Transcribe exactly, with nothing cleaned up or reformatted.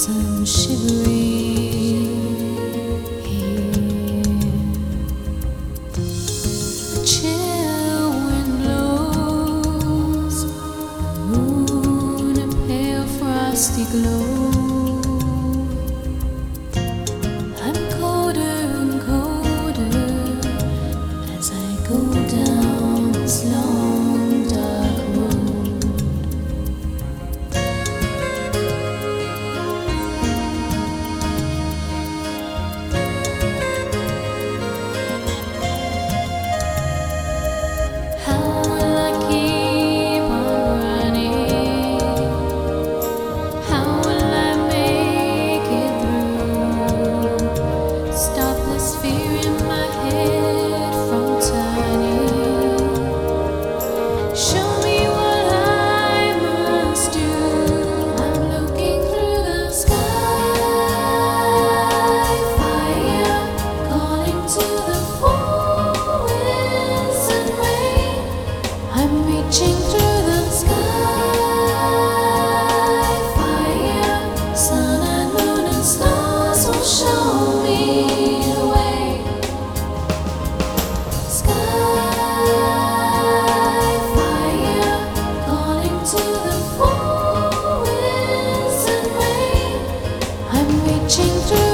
as I'm shivering here. A chill wind blows, the moon a pale frosty glow. I'm colder and colder as I go down this long dark road. How will I keep on running? How will I make it through? Stopless fear in my head from turning. Show me what I must do. I'm looking through the sky, fire calling to the four winds and rain. I'm reaching through the sky, fire, sun and moon and stars will show me the way. Sky, fire, calling to the four winds and rain. I'm reaching through